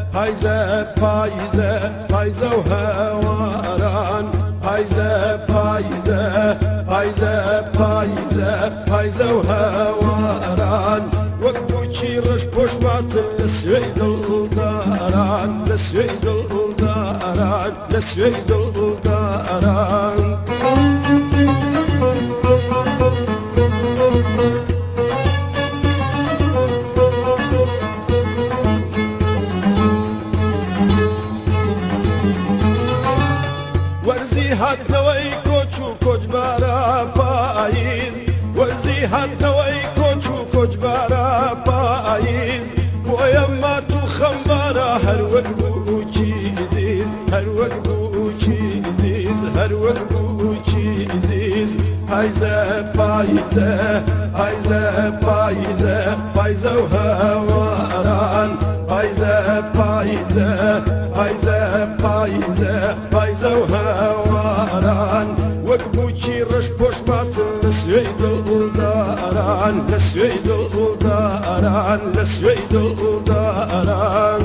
پایزه پایزه پایزه و هواران پایزه پایزه پایزه پایزه پایزه و هواران وەک بووکی ڕەش پۆشماتم لە سوێی دڵداران لە سوێی دڵداران لە سوێی دڵداران وەرزی هاتنەوەی کۆچ و کۆچبارە پاییز وەرزی هاتنەوەی کۆچ و کۆچبارە پاییز بۆیە مات و خەمبارە هەر وەک بووکی زیز هەر وەک بووکی زیز هەر وەک بووکی زیز پایزە پایزە پایزە پایزە پایزە و هەواران پایزە پایزە پایزە پایزە پایزە و هەواران وەک بووکی ڕەش پۆشماتم لە سوێی دڵداران لە سوێی دڵداران لە سوێی دڵداران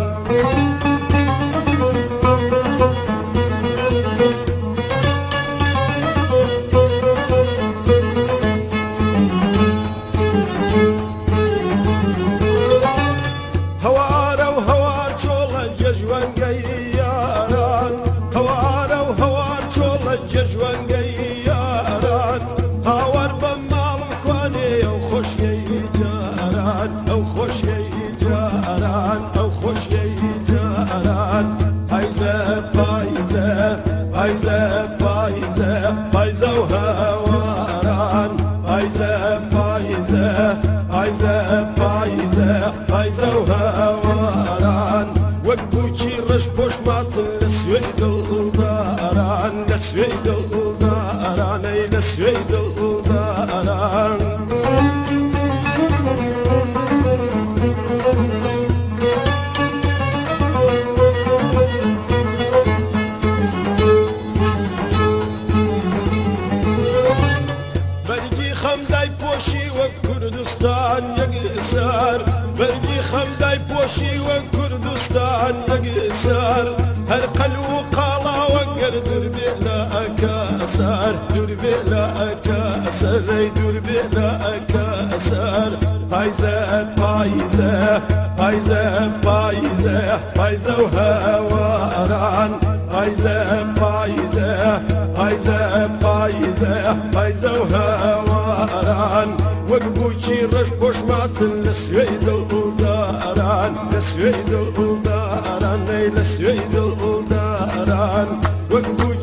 هەوارە و هەوار چۆڵە جەژوەنگەی یاران هەوارە و هەوار چۆڵە جەژوەنگەی یاران هاوار بە ماڵم خوانێ ئەو خۆشیەی جاران ئەو خۆشیەی جاران ئەو خۆشیەی جاران پایزە پایزە پایزە پایزە پایزە و هەواران پایزە پایزە پایزە پایزە پایزە و هەواران وەک بووکی ڕەش پۆشماتم لە سوێی دڵداران لە سوێی دڵدارانەی لە سوێی دڵداران بەرگی خەمدای پۆشی وەک کوردستان یەکسەر بەرگی خەمدای پۆشی وەک کوردستان یەکسەر هەر قەل و قاڵاوە گەر دوور بێ لە ئەکەسەر دوور بێ لە ئەکەسەرەی دوور بێ لە ئەکەسەر پایزە پایزە پایزە پایزە پایزە و هەواران پایزە پایزە پایزە پایزە پایزە و هەواران وەک بووکی ڕەش پۆشماتم لە سوێی دڵداران لە سوێی دڵدارانەی لە سوێی دڵداران وەک بووکی